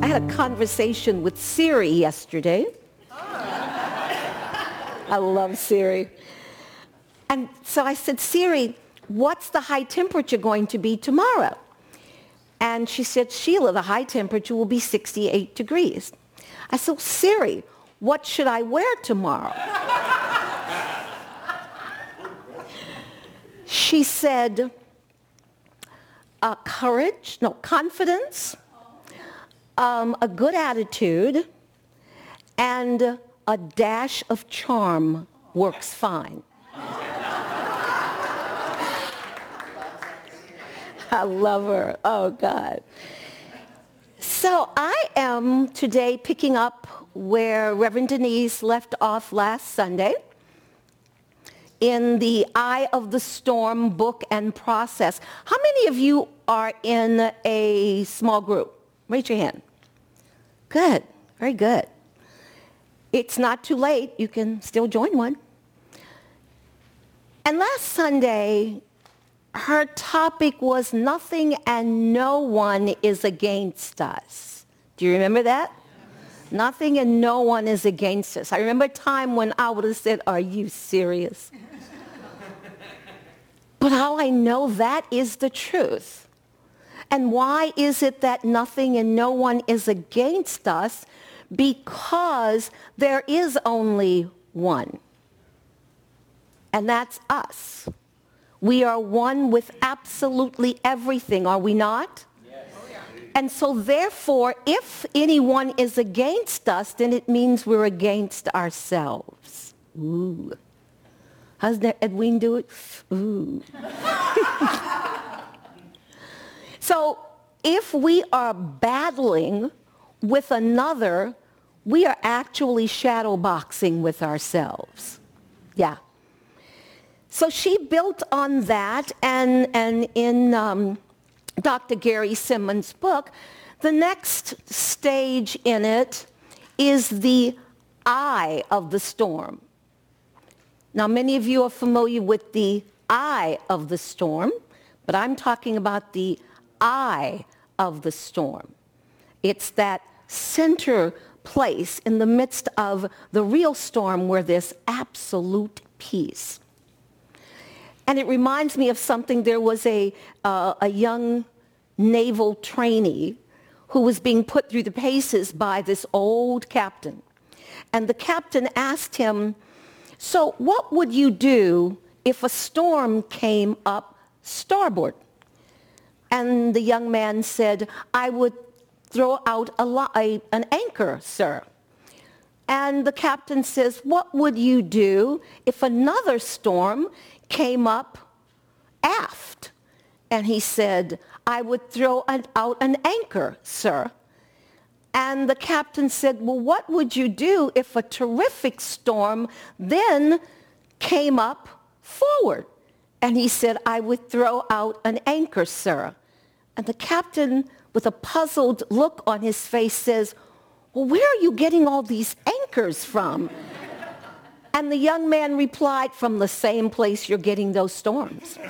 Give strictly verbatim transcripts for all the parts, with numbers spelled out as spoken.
had a conversation with Siri yesterday. I love Siri. And so I said, Siri, what's the high temperature going to be tomorrow? And she said, Sheila, the high temperature will be sixty-eight degrees. I said, Siri, what should I wear tomorrow? She said, uh, courage, no, confidence, um, a good attitude, and a dash of charm works fine. I love her. Oh, God. So I am today picking up where Reverend Denise left off last Sunday in the Eye of the Storm book and process. How many of you are in a small group? Raise your hand. Good. Very good. It's not too late. You can still join one. And last Sunday, her topic was nothing and no one is against us. Do you remember that? Yes. Nothing and no one is against us. I remember a time when I would have said, are you serious? But how I know that is the truth. And why is it that nothing and no one is against us? Because there is only one. And that's us. We are one with absolutely everything, are we not? Yes. And so therefore, if anyone is against us, then it means we're against ourselves. Ooh. How's that Edwin do it? Ooh. So if we are battling with another, we are actually shadow boxing with ourselves. Yeah. So she built on that, and, and in um, Doctor Gary Simmons' book, the next stage in it is the eye of the storm. Now, many of you are familiar with the eye of the storm, but I'm talking about the eye of the storm. It's that center place in the midst of the real storm where there's absolute peace. And it reminds me of something. There was a, uh, a young naval trainee who was being put through the paces by this old captain. And the captain asked him, so what would you do if a storm came up starboard? And the young man said, I would throw out a, lo- a, an anchor, sir. And the captain says, what would you do if another storm came up aft? And he said, I would throw an, out an anchor, sir. And the captain said, well, what would you do if a terrific storm then came up forward? And he said, I would throw out an anchor, sir. And the captain, with a puzzled look on his face, says, well, where are you getting all these anchors from? And the young man replied, from the same place you're getting those storms.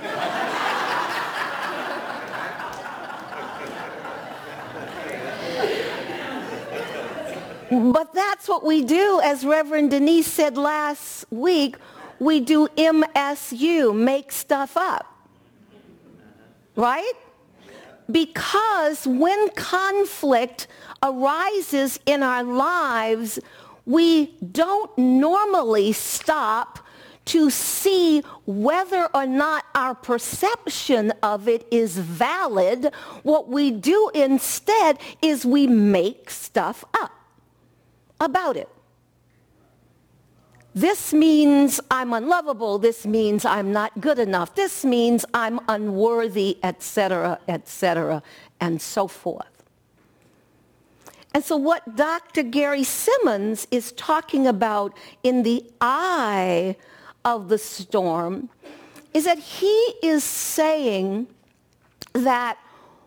But that's what we do, as Reverend Denise said last week, we do M S U, make stuff up. Right? Because when conflict arises in our lives, we don't normally stop to see whether or not our perception of it is valid. What we do instead is we make stuff up about it. This means I'm unlovable. This means I'm not good enough. This means I'm unworthy, et cetera, et cetera, and so forth. And so what Doctor Gary Simmons is talking about in the eye of the storm is that he is saying that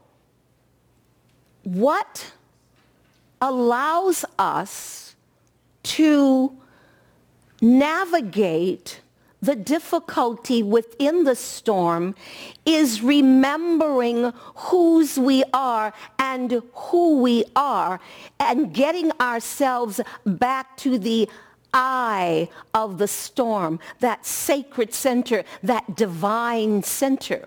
what allows us to navigate the difficulty within the storm is remembering whose we are and who we are and getting ourselves back to the eye of the storm, that sacred center, that divine center.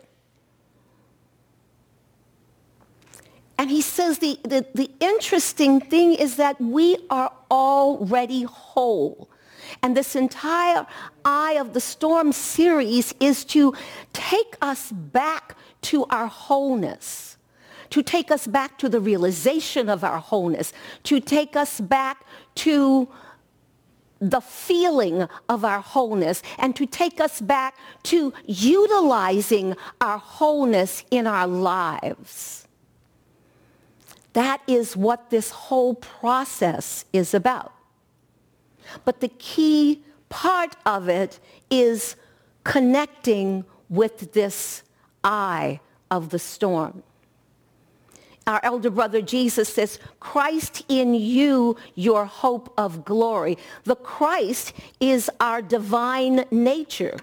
And he says the, the, the interesting thing is that we are already whole. And this entire Eye of the Storm series is to take us back to our wholeness, to take us back to the realization of our wholeness, to take us back to the feeling of our wholeness, and to take us back to utilizing our wholeness in our lives. That is what this whole process is about. But the key part of it is connecting with this eye of the storm. Our elder brother Jesus says, Christ in you, your hope of glory. The Christ is our divine nature.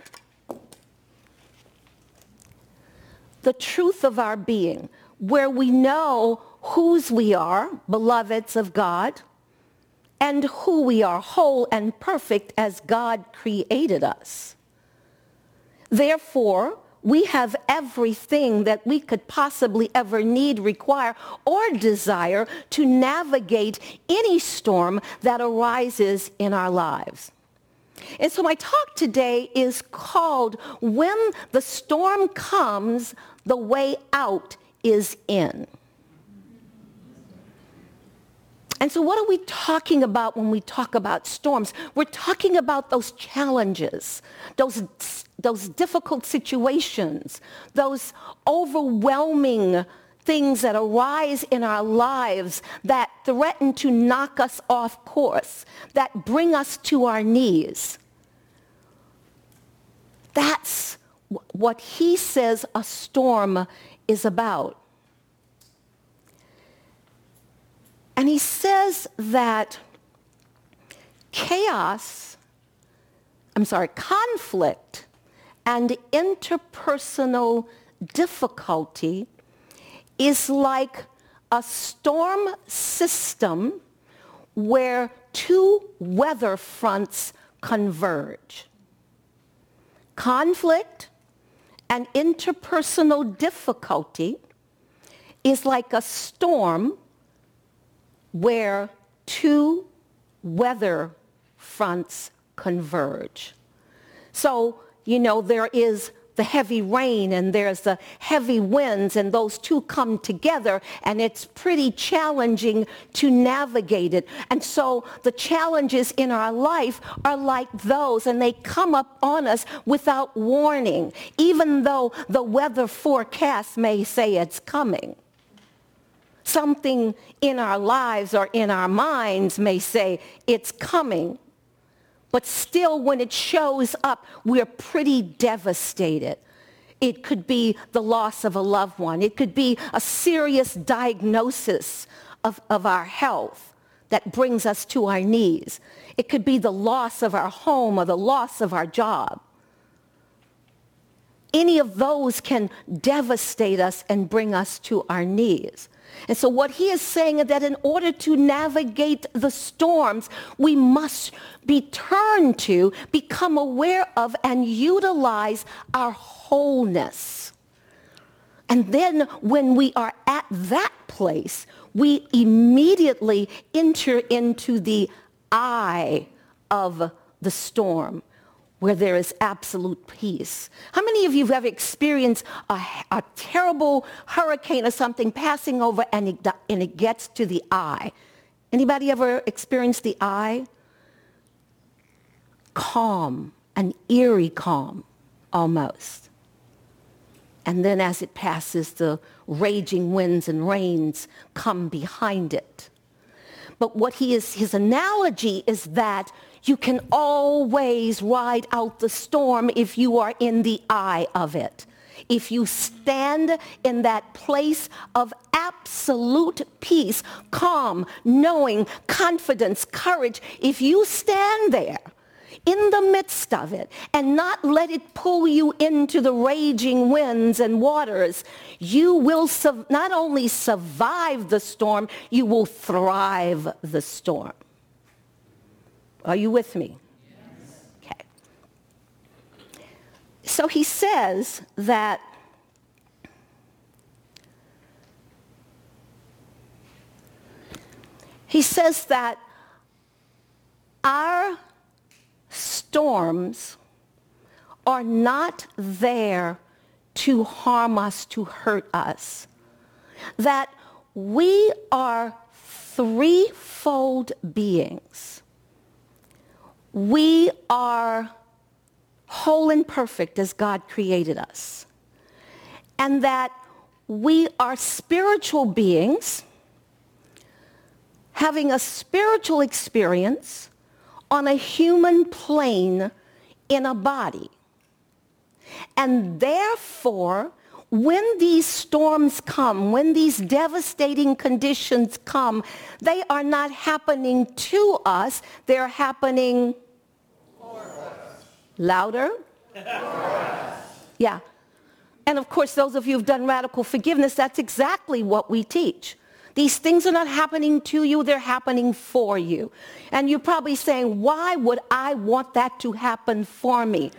The truth of our being, where we know whose we are, beloveds of God, and who we are, whole and perfect as God created us. Therefore, we have everything that we could possibly ever need, require, or desire to navigate any storm that arises in our lives. And so my talk today is called, When the Storm Comes, the Way Out is In. And so what are we talking about when we talk about storms? We're talking about those challenges, those, those difficult situations, those overwhelming things that arise in our lives that threaten to knock us off course, that bring us to our knees. That's what he says a storm is about. And he says that chaos, I'm sorry, conflict and interpersonal difficulty is like a storm system where two weather fronts converge. Conflict and interpersonal difficulty is like a storm where two weather fronts converge. So, you know, there is the heavy rain and there's the heavy winds, and those two come together, and it's pretty challenging to navigate it. And so the challenges in our life are like those, and they come up on us without warning, even though the weather forecast may say it's coming. Something in our lives or in our minds may say it's coming, but still when it shows up, we're pretty devastated. It could be the loss of a loved one. It could be a serious diagnosis of, of our health that brings us to our knees. It could be the loss of our home or the loss of our job. Any of those can devastate us and bring us to our knees. And so what he is saying is that in order to navigate the storms, we must be turned to, become aware of, and utilize our wholeness. And then when we are at that place, we immediately enter into the eye of the storm, where there is absolute peace. How many of you have ever experienced a, a terrible hurricane or something passing over and it, and it gets to the eye? Anybody ever experienced the eye? Calm, an eerie calm, almost. And then as it passes, the raging winds and rains come behind it. But what he is, his analogy is that you can always ride out the storm if you are in the eye of it. If you stand in that place of absolute peace, calm, knowing, confidence, courage, if you stand there, in the midst of it, and not let it pull you into the raging winds and waters, you will su- not only survive the storm, you will thrive the storm. Are you with me? Yes. Okay. So he says that he says that our storms are not there to harm us, to hurt us. That we are threefold beings. We are whole and perfect as God created us. And that we are spiritual beings having a spiritual experience on a human plane in a body. And therefore, when these storms come, when these devastating conditions come, they are not happening to us, they're happening for us. Louder? For us. Yeah. And of course, those of you who've done radical forgiveness, that's exactly what we teach. These things are not happening to you, they're happening for you. And you're probably saying, why would I want that to happen for me?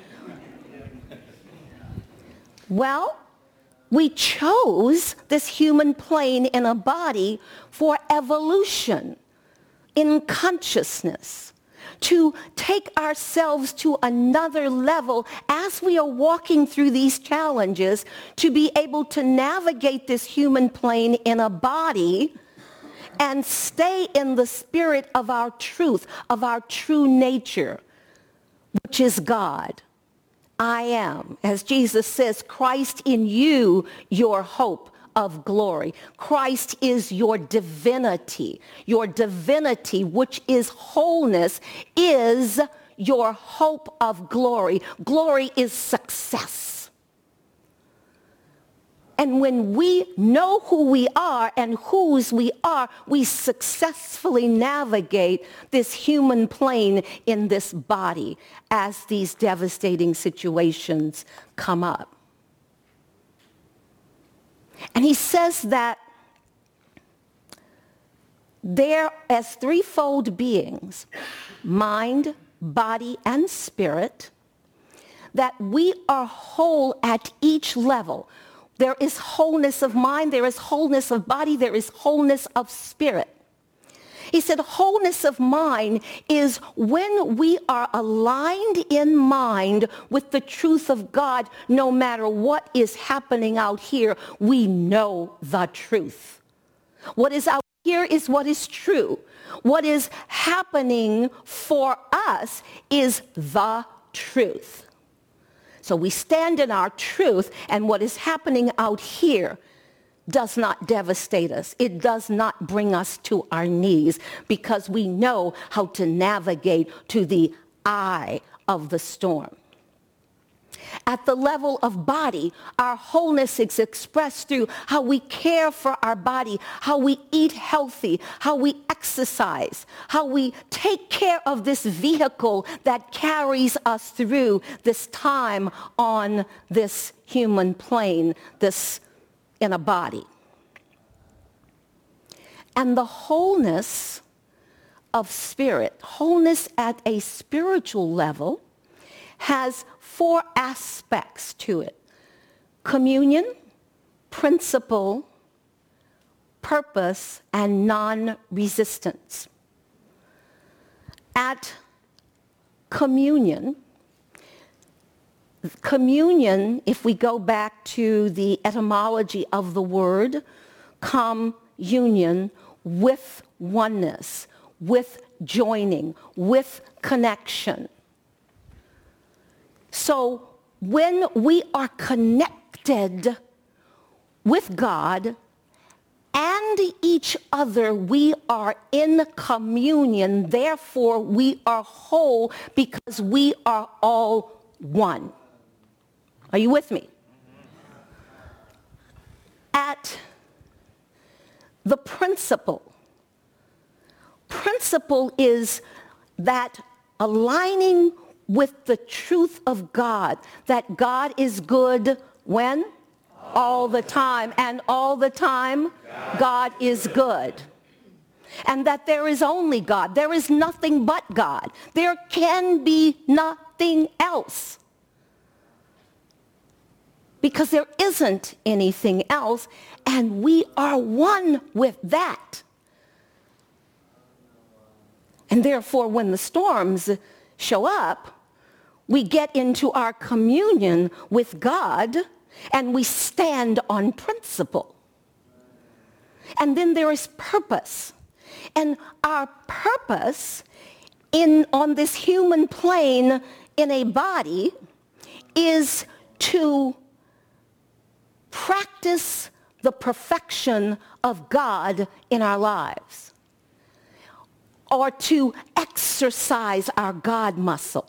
Well, we chose this human plane in a body for evolution, in consciousness, to take ourselves to another level as we are walking through these challenges, to be able to navigate this human plane in a body and stay in the spirit of our truth, of our true nature, which is God. I am, as Jesus says, Christ in you, your hope of glory. Christ is your divinity. Your divinity, which is wholeness, is your hope of glory. Glory is success. And when we know who we are and whose we are, we successfully navigate this human plane in this body as these devastating situations come up. And he says that there, as threefold beings, mind, body, and spirit, that we are whole at each level. There is wholeness of mind, there is wholeness of body, there is wholeness of spirit. He said wholeness of mind is when we are aligned in mind with the truth of God. No matter what is happening out here, we know the truth. What is out here is what is true. What is happening for us is the truth. So we stand in our truth, and what is happening out here does not devastate us. It does not bring us to our knees, because we know how to navigate to the eye of the storm. At the level of body, our wholeness is expressed through how we care for our body, how we eat healthy, how we exercise, how we take care of this vehicle that carries us through this time on this human plane, this in a body. And the wholeness of spirit, wholeness at a spiritual level, has four aspects to it: communion, principle, purpose, and non-resistance. At communion, communion, if we go back to the etymology of the word, communion, with oneness, with joining, with connection. So when we are connected with God and each other, we are in communion. Therefore, we are whole because we are all one. Are you with me? At the principle, principle is that aligning with the truth of God, that God is good when? All the time. And all the time, God is good. And that there is only God. There is nothing but God. There can be nothing else. Because there isn't anything else, and we are one with that. And therefore, when the storms show up, we get into our communion with God, and we stand on principle. And then there is purpose. And our purpose in, on this human plane in a body is to practice the perfection of God in our lives, or to exercise our God muscle.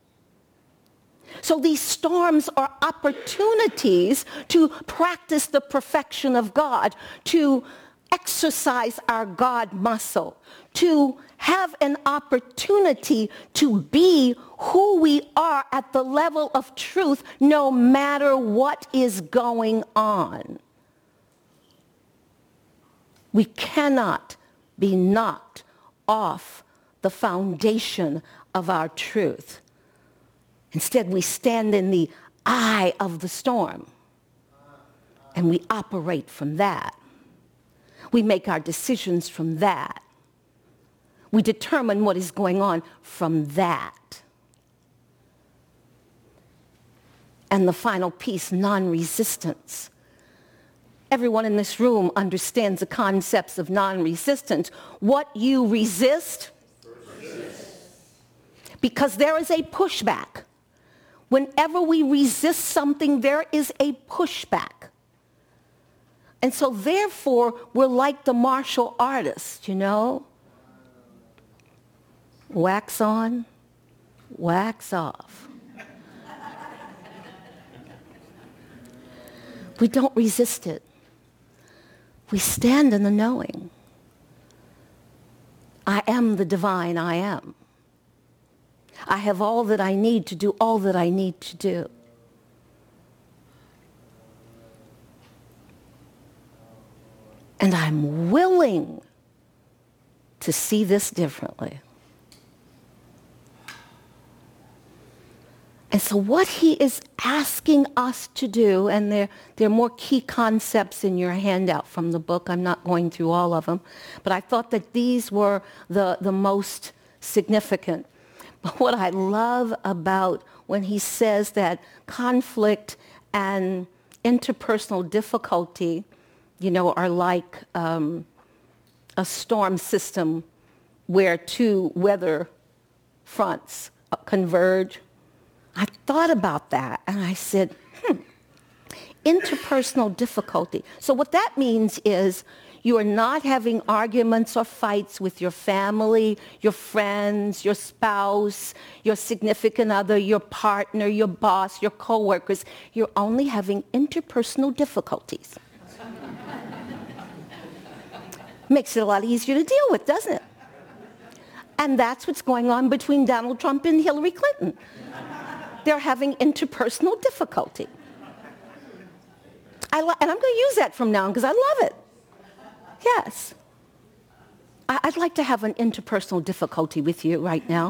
So these storms are opportunities to practice the perfection of God, to exercise our God muscle, to have an opportunity to be who we are at the level of truth no matter what is going on. We cannot be knocked off the foundation of our truth. Instead, we stand in the eye of the storm, and we operate from that. We make our decisions from that. We determine what is going on from that. And the final piece, non-resistance. Everyone in this room understands the concepts of non-resistance. What you resist, resist. Because there is a pushback. Whenever we resist something, there is a pushback. And so therefore, we're like the martial artist, you know? Wax on, wax off. We don't resist it. We stand in the knowing. I am the divine I am. I have all that I need to do all that I need to do. And I'm willing to see this differently. And so what he is asking us to do, and there, there are more key concepts in your handout from the book. I'm not going through all of them. But I thought that these were the, the most significant. But what I love about when he says that conflict and interpersonal difficulty, you know, are like um, a storm system where two weather fronts converge. I thought about that and I said, hmm, interpersonal difficulty. So what that means is you are not having arguments or fights with your family, your friends, your spouse, your significant other, your partner, your boss, your coworkers. You're only having interpersonal difficulties. Makes it a lot easier to deal with, doesn't it? And that's what's going on between Donald Trump and Hillary Clinton. They're having interpersonal difficulty. I lo- and I'm going to use that from now on because I love it. Yes. I- I'd like to have an interpersonal difficulty with you right now.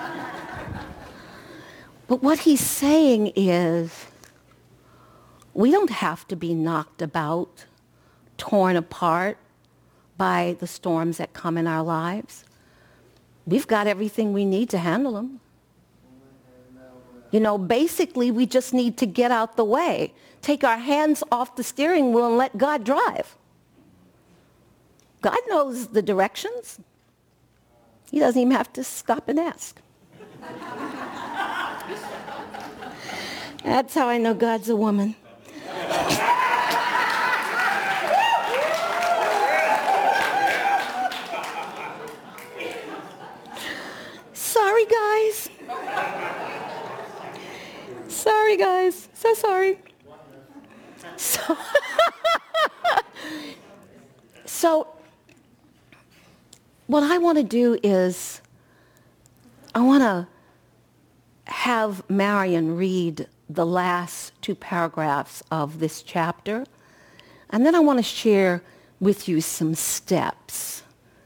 But what he's saying is we don't have to be knocked about, torn apart by the storms that come in our lives. We've got everything we need to handle them. You know, basically, we just need to get out the way, take our hands off the steering wheel and let God drive. God knows the directions. He doesn't even have to stop and ask. That's how I know God's a woman. Sorry, guys. Sorry, guys. So sorry. So, so what I want to do is I want to have Marion read the last two paragraphs of this chapter, and then I want to share with you some steps.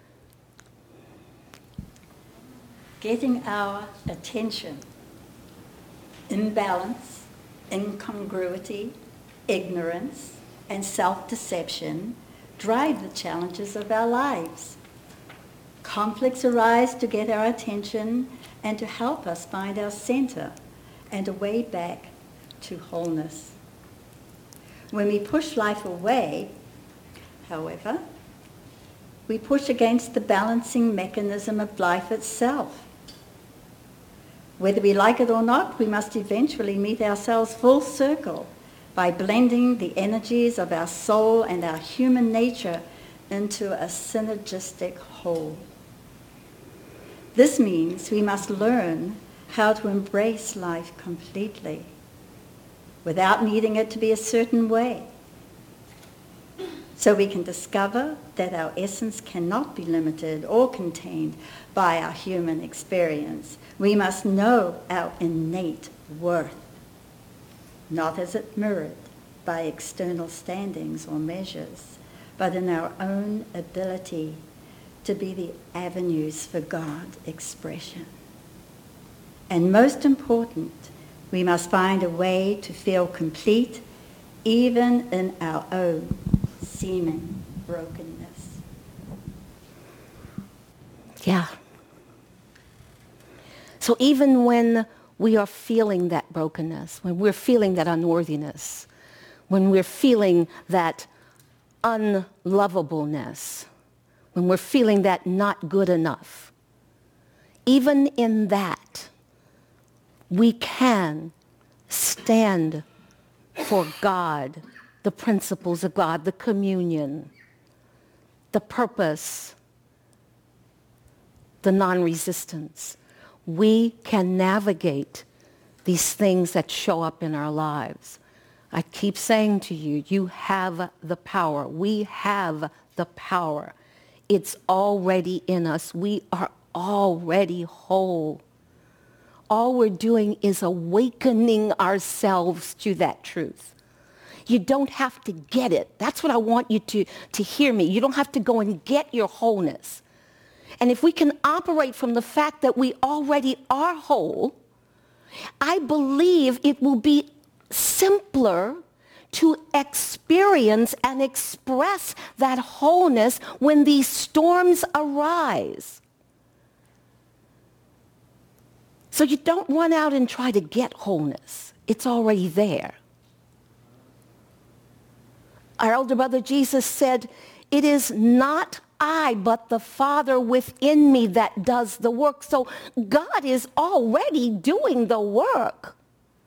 Getting our attention, imbalance, incongruity, ignorance, and self-deception drive the challenges of our lives. Conflicts arise to get our attention and to help us find our center and a way back to wholeness. When we push life away, however, we push against the balancing mechanism of life itself. Whether we like it or not, we must eventually meet ourselves full circle by blending the energies of our soul and our human nature into a synergistic whole. This means we must learn how to embrace life completely without needing it to be a certain way, so we can discover that our essence cannot be limited or contained by our human experience. We must know our innate worth, not as it mirrored by external standings or measures, but in our own ability to be the avenues for God expression. And most important, we must find a way to feel complete even in our own seeming brokenness. Yeah. So even when we are feeling that brokenness, when we're feeling that unworthiness, when we're feeling that unlovableness, when we're feeling that not good enough, even in that, we can stand for God, the principles of God, the communion, the purpose, the non-resistance. We can navigate these things that show up in our lives. I keep saying to you, you have the power. We have the power. It's already in us. We are already whole. All we're doing is awakening ourselves to that truth. You don't have to get it. That's what I want you to, to hear me. You don't have to go and get your wholeness. And if we can operate from the fact that we already are whole, I believe it will be simpler to experience and express that wholeness when these storms arise. So you don't run out and try to get wholeness. It's already there. Our elder brother Jesus said, it is not I, but the Father within me that does the work. So God is already doing the work.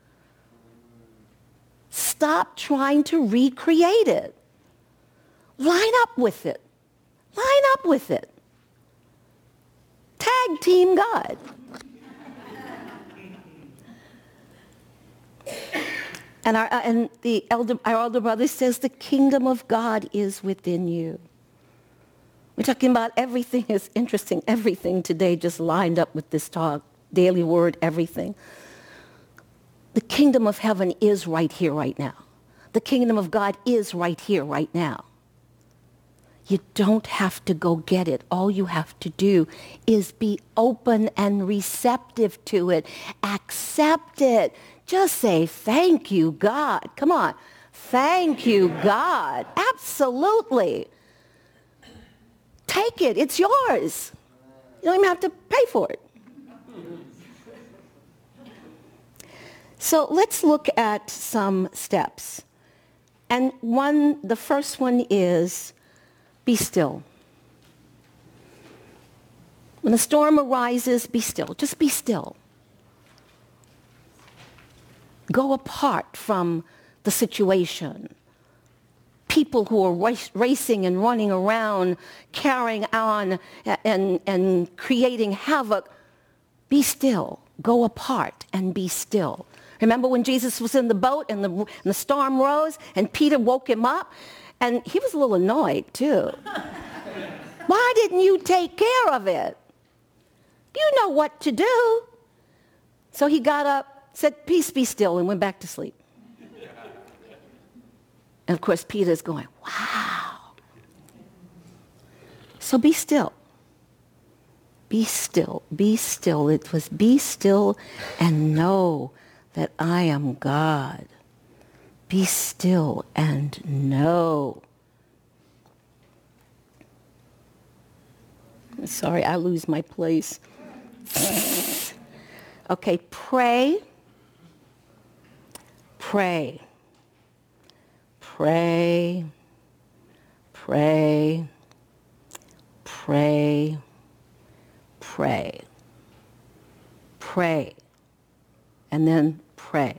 Stop trying to recreate it. Line up with it. Line up with it. Tag team God. And our and the elder our elder brother says the kingdom of God is within you. We're talking about everything. Is interesting. Everything today just lined up with this talk. Daily word, everything. The kingdom of heaven is right here, right now. The kingdom of God is right here, right now. You don't have to go get it. All you have to do is be open and receptive to it. Accept it. Just say, thank you, God. Come on. Thank you, God. Absolutely. Take it. It's yours. You don't even have to pay for it. So let's look at some steps. And one, the first one is be still. When a storm arises, be still. Just be still. Go apart from the situation. People who are race, racing and running around, carrying on and, and creating havoc, be still. Go apart and be still. Remember when Jesus was in the boat and the, and the storm rose and Peter woke him up? And he was a little annoyed too. Why didn't you take care of it? You know what to do. So he got up, said, peace be still, and went back to sleep. And of course, Peter's going, wow. So be still. Be still. Be still. It was be still and know that I am God. Be still and know. Sorry, I lose my place. Okay, pray. Pray. Pray. Pray. Pray. Pray. Pray. And then pray.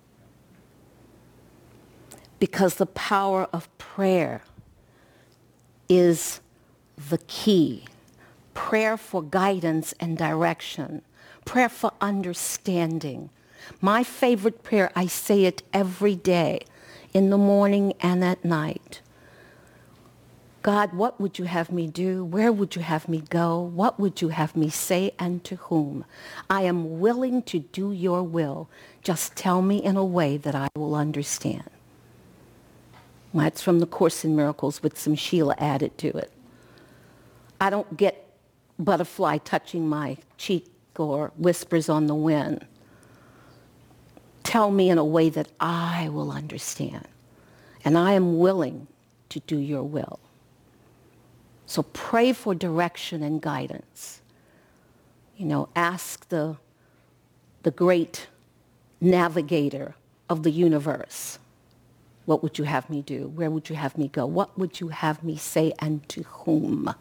Because the power of prayer is the key. Prayer for guidance and direction. Prayer for understanding. My favorite prayer, I say it every day, in the morning and at night. God, what would you have me do? Where would you have me go? What would you have me say and to whom? I am willing to do your will. Just tell me in a way that I will understand. That's from the Course in Miracles with some Sheila added to it. I don't get butterfly touching my cheek or whispers on the wind. Tell me in a way that I will understand. And I am willing to do your will. So pray for direction and guidance. You know, ask the, the great navigator of the universe, what would you have me do? Where would you have me go? What would you have me say and to whom?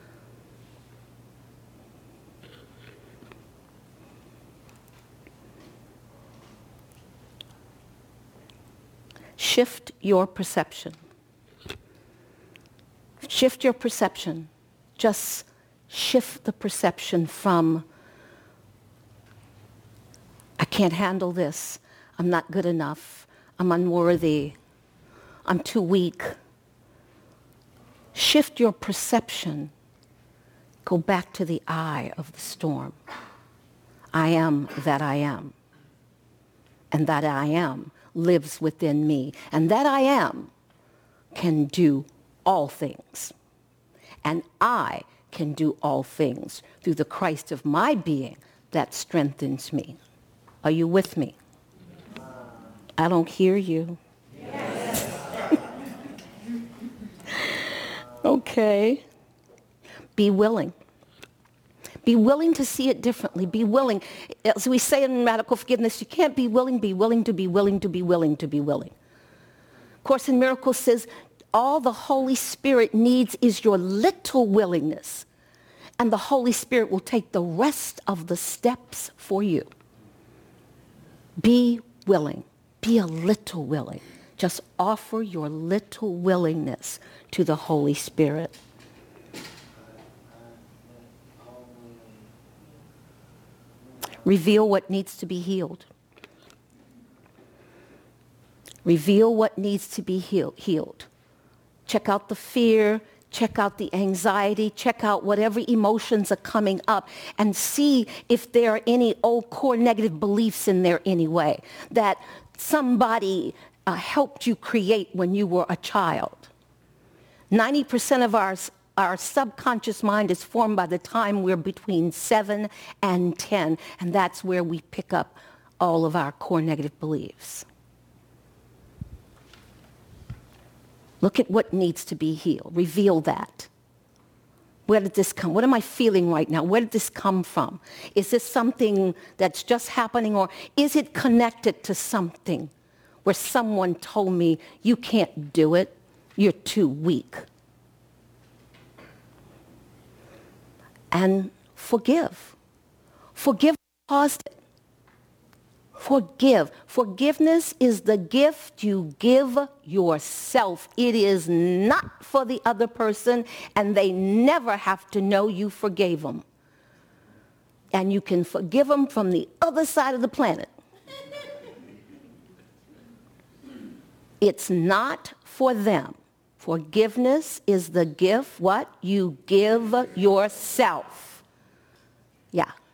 Shift your perception. Shift your perception. Just shift the perception from, I can't handle this. I'm not good enough. I'm unworthy. I'm too weak. Shift your perception. Go back to the eye of the storm. I am that I am. And that I am lives within me. And that I am can do all things. And I can do all things through the Christ of my being that strengthens me. Are you with me? I don't hear you. Yes. Okay. Be willing. Be willing to see it differently. Be willing. As we say in radical forgiveness, you can't be willing, be willing to be willing to be willing to be willing. Course in Miracles says, all the Holy Spirit needs is your little willingness. And the Holy Spirit will take the rest of the steps for you. Be willing. Be a little willing. Just offer your little willingness to the Holy Spirit. Reveal what needs to be healed. Reveal what needs to be heal- healed. Check out the fear, check out the anxiety, check out whatever emotions are coming up and see if there are any old core negative beliefs in there anyway that somebody uh, helped you create when you were a child. ninety percent of our, our subconscious mind is formed by the time we're between seven and ten, and that's where we pick up all of our core negative beliefs. Look at what needs to be healed. Reveal that. Where did this come? What am I feeling right now? Where did this come from? Is this something that's just happening, or is it connected to something where someone told me, you can't do it, you're too weak? And forgive. Forgive what caused it. Forgive. Forgiveness is the gift you give yourself. It is not for the other person, and they never have to know you forgave them. And you can forgive them from the other side of the planet. It's not for them. Forgiveness is the gift, what? You give yourself. Yeah.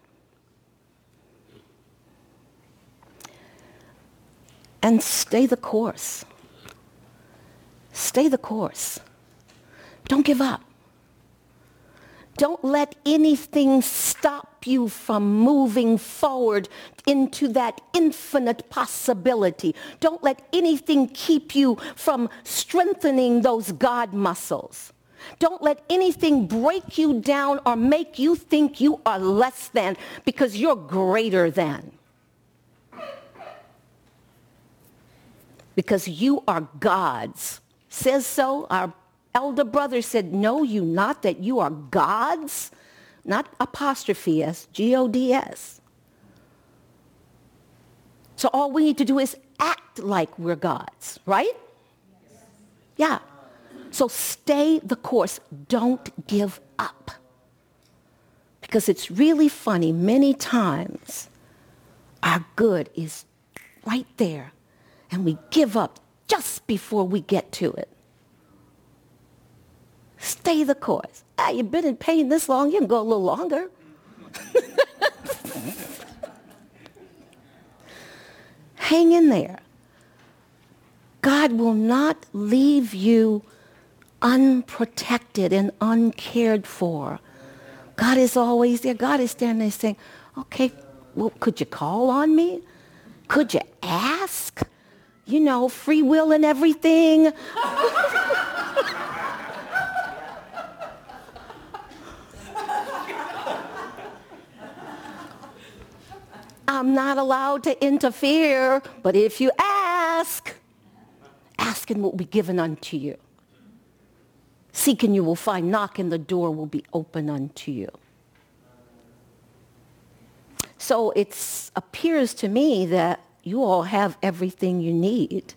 and stay the course. Stay the course. Don't give up. Don't let anything stop you from moving forward into that infinite possibility. Don't let anything keep you from strengthening those God muscles. Don't let anything break you down or make you think you are less than, because you're greater than. Because you are God's. Says so. Our elder brother said, know you not that you are God's? Not apostrophe S, G O D S. So all we need to do is act like we're God's, right? Yeah. So stay the course. Don't give up. Because it's really funny, many times our good is right there, and we give up just before we get to it. Stay the course. Ah, you've been in pain this long, you can go a little longer. Hang in there. God will not leave you unprotected and uncared for. God is always there. God is standing there saying, okay, well, could you call on me? Could you ask? You know, free will and everything. I'm not allowed to interfere, but if you ask, ask and will be given unto you. Seek and you will find, knock and the door will be open unto you. So it appears to me that you all have everything you need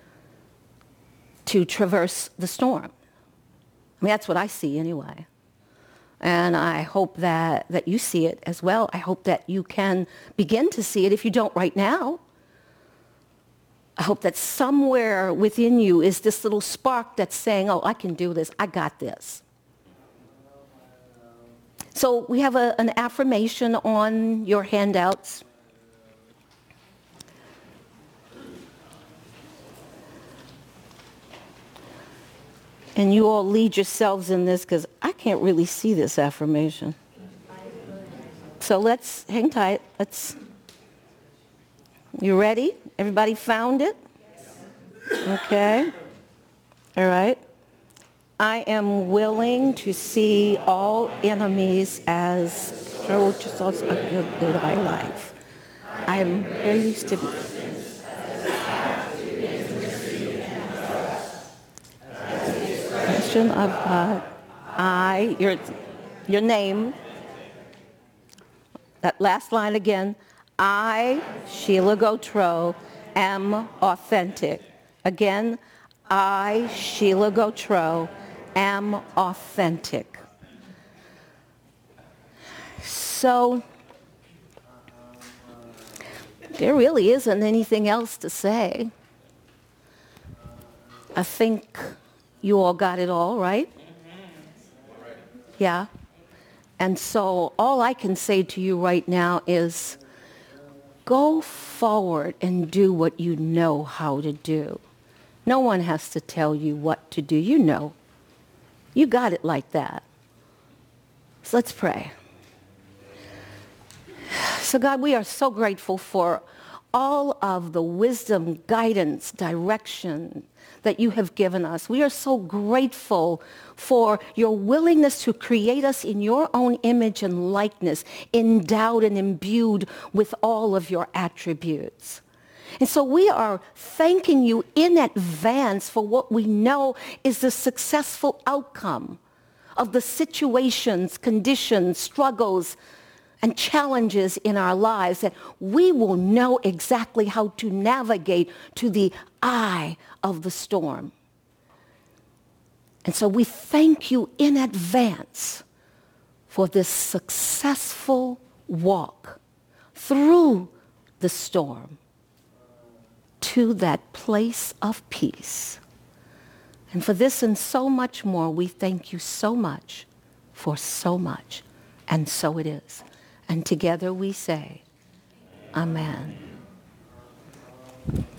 to traverse the storm. I mean, that's what I see anyway. And I hope that, that you see it as well. I hope that you can begin to see it if you don't right now. I hope that somewhere within you is this little spark that's saying, oh, I can do this. I got this. So we have a, an affirmation on your handouts. And you all lead yourselves in this because I can't really see this affirmation. So let's hang tight. Let's. You ready? Everybody found it? Okay. All right. I am willing to see all enemies as approaches of my life. I am very used to be. Of God. I, your, your name, that last line again, I, Sheila Gautreaux, am authentic. Again, I, Sheila Gautreaux, am authentic. So, there really isn't anything else to say. I think you all got it all, right? Yeah. And so all I can say to you right now is go forward and do what you know how to do. No one has to tell you what to do. You know. You got it like that. So let's pray. So God, we are so grateful for all of the wisdom, guidance, direction that you have given us. We are so grateful for your willingness to create us in your own image and likeness, endowed and imbued with all of your attributes. And so we are thanking you in advance for what we know is the successful outcome of the situations, conditions, struggles, and challenges in our lives, that we will know exactly how to navigate to the eye of the storm. And so we thank you in advance for this successful walk through the storm to that place of peace. And for this and so much more, we thank you so much for so much. And so it is. And together we say, Amen.